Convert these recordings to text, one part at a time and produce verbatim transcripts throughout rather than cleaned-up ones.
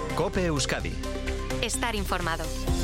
COPE Euskadi. Estar informado.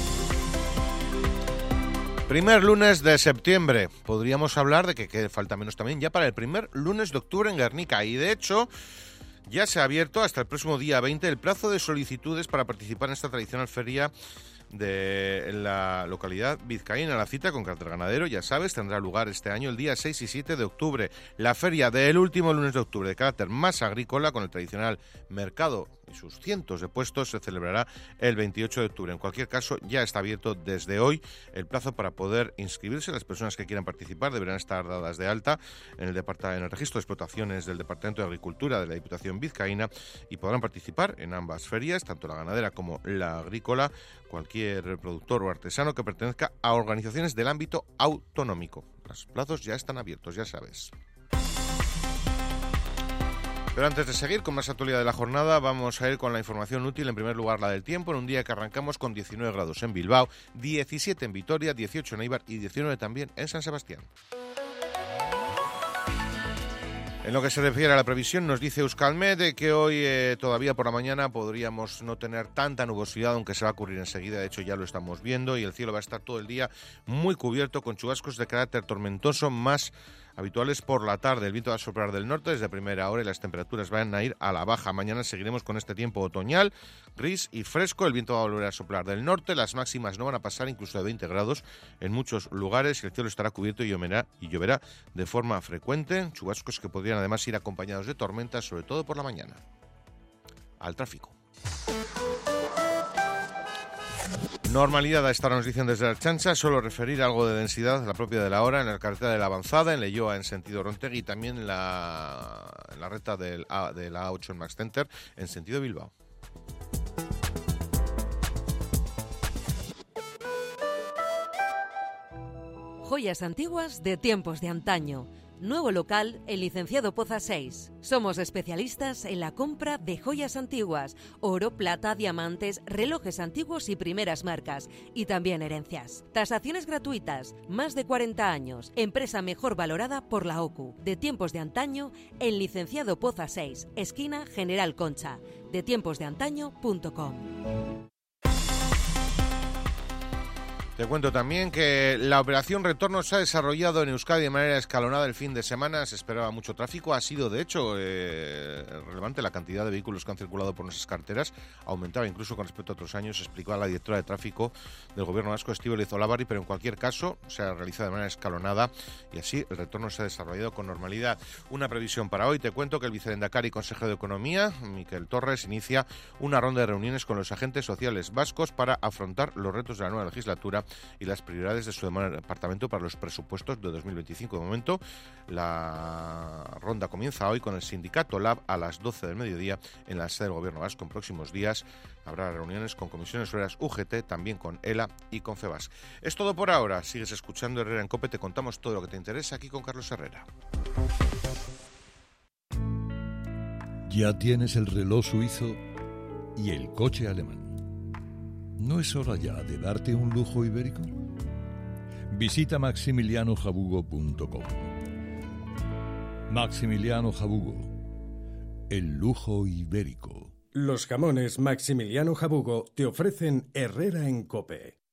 Primer lunes de septiembre. Podríamos hablar de que, que falta menos también ya para el primer lunes de octubre en Guernica. Y de hecho, ya se ha abierto hasta el próximo día veinte el plazo de solicitudes para participar en esta tradicional feria de la localidad vizcaína. La cita con carácter ganadero, ya sabes, tendrá lugar este año el día seis y siete de octubre. La feria del último lunes de octubre, de carácter más agrícola, con el tradicional mercado y sus cientos de puestos, se celebrará el veintiocho de octubre. En cualquier caso, ya está abierto desde hoy el plazo para poder inscribirse. Las personas que quieran participar deberán estar dadas de alta en el, departa- en el registro de explotaciones del Departamento de Agricultura de la Diputación Vizcaína y podrán participar en ambas ferias, tanto la ganadera como la agrícola, cualquier productor o artesano que pertenezca a organizaciones del ámbito autonómico. Los plazos ya están abiertos, ya sabes. Pero antes de seguir con más actualidad de la jornada, vamos a ir con la información útil. En primer lugar, la del tiempo, en un día que arrancamos con diecinueve grados en Bilbao, diecisiete en Vitoria, dieciocho en Eibar y diecinueve también en San Sebastián. En lo que se refiere a la previsión, nos dice Euskalmet que hoy eh, todavía por la mañana podríamos no tener tanta nubosidad, aunque se va a ocurrir enseguida. De hecho, ya lo estamos viendo y el cielo va a estar todo el día muy cubierto con chubascos de carácter tormentoso más habituales por la tarde. El viento va a soplar del norte desde primera hora y las temperaturas van a ir a la baja. Mañana seguiremos con este tiempo otoñal, gris y fresco. El viento va a volver a soplar del norte. Las máximas no van a pasar incluso de veinte grados en muchos lugares. El cielo estará cubierto y lloverá, y lloverá de forma frecuente. Chubascos que podrían además ir acompañados de tormentas, sobre todo por la mañana. Al tráfico. Normalidad a esta hora nos dicen desde la Ertzaintza, solo referir algo de densidad, la propia de la hora, en la carretera de la Avanzada, en Leioa en sentido Rontegui y también en la, en la recta del A, de la A ocho en Max Center en sentido Bilbao. Joyas antiguas de tiempos de antaño. Nuevo local, el Licenciado Poza seis. Somos especialistas en la compra de joyas antiguas, oro, plata, diamantes, relojes antiguos y primeras marcas, y también herencias. Tasaciones gratuitas, más de cuarenta años, empresa mejor valorada por la O C U. De tiempos de antaño, el Licenciado Poza seis, esquina General Concha, de tiempos de antaño punto com. Te cuento también que la operación Retorno se ha desarrollado en Euskadi de manera escalonada el fin de semana. Se esperaba mucho tráfico. Ha sido, de hecho, eh, relevante la cantidad de vehículos que han circulado por nuestras carreteras. Aumentaba incluso con respecto a otros años, explicaba la directora de tráfico del Gobierno vasco, Estíbaliz Olabarri, pero en cualquier caso se ha realizado de manera escalonada y así el retorno se ha desarrollado con normalidad. Una previsión para hoy. Te cuento que el vicelehendakari y consejero de Economía, Miquel Torres, inicia una ronda de reuniones con los agentes sociales vascos para afrontar los retos de la nueva legislatura y las prioridades de su departamento para los presupuestos de dos mil veinticinco. De momento, la ronda comienza hoy con el sindicato Lab a las doce del mediodía en la sede del Gobierno vasco. En próximos días habrá reuniones con comisiones obreras U G T, también con ELA y con FEBAS. Es todo por ahora. Sigues escuchando Herrera en COPE. Te contamos todo lo que te interesa aquí con Carlos Herrera. Ya tienes el reloj suizo y el coche alemán. ¿No es hora ya de darte un lujo ibérico? Visita maximiliano jabugo punto com. Maximiliano Jabugo, el lujo ibérico. Los jamones Maximiliano Jabugo te ofrecen Herrera en COPE.